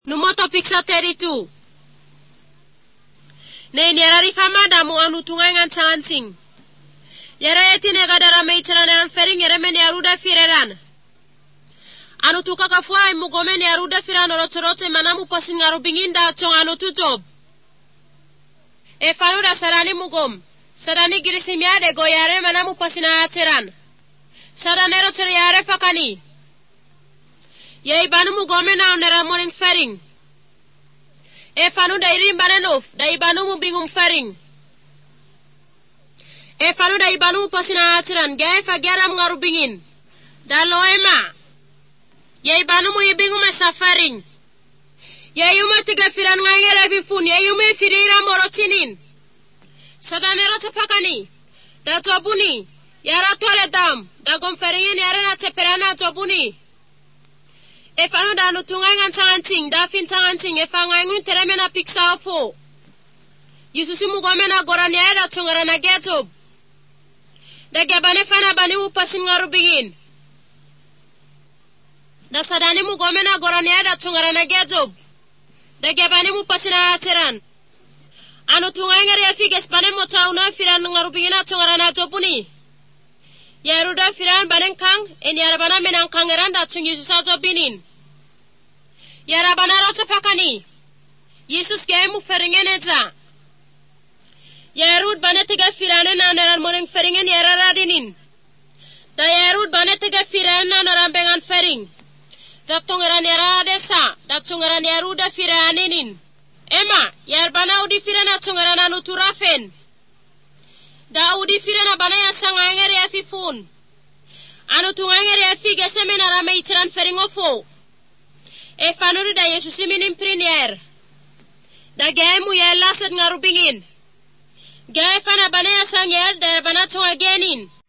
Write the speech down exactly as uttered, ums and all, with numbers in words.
Numoto pizza thirty-two. Ne nyerari famada mu anu tungangan sansing. Yere etine gadara meitran fering yere men yaruda fireran. Anu tukaka fuai mugomen yaruda firan rotorote manamu pasin ngarubinginda chong anu tu job. E fanuda sarani mugom. Sarani girisimiade go yare manamu pasina ateran. Saranero tere yare fakani. Ye ibanu mugome na onera morning fering. E fanu da irim banenof, da ibanu mu bingum fering. E fanu da ibanu pasina atiran, gae fagiaram ngarubingin. Da loema. Ye ibanu mu ibingum esa fering. Ye yume tiga firan ngangere vifun, ye yume firira morotinin. Sadanero tefakani. Da tobuni. Yara tole dam. Da gom feringin yara na teperana tobuni. E fanu da anu tungangan tanganting, da fin tanganting, e fangangun teremena piksa fo. Yususi mugomena gorani aeda tungarana getob. Da gebane fana bani upasin ngarubingin. Da sadani mugomena gorani aeda tungarana getob. Da gebane upasin ayateran. Anu tungangari ya figes bane motauna firan ngarubingina tungarana jobuni. Yaruda firan banen kang, en yarabana menang kangeran da tung Yesusa jobinin. Yarabana rota fakani. Yesus gemu feringen eza. Yarud bane tiga firane na naran moreng feringen yararadinin. Da yarud bane tiga firane na naran bengan fering. Da tungaran yaradesa, da tungaran yaruda firaninin. Ema, yarbana udi firana tungaran anu turafen. Da udi firana bana ya sangangere ya fifun. Anu tungangere ya fige semena rame itiran feringofo. E fanuri da Yesusi minim prinier. Da gemu ya lasad ngarubingin. Gae fana bana ya sangyer da bana tunga genin.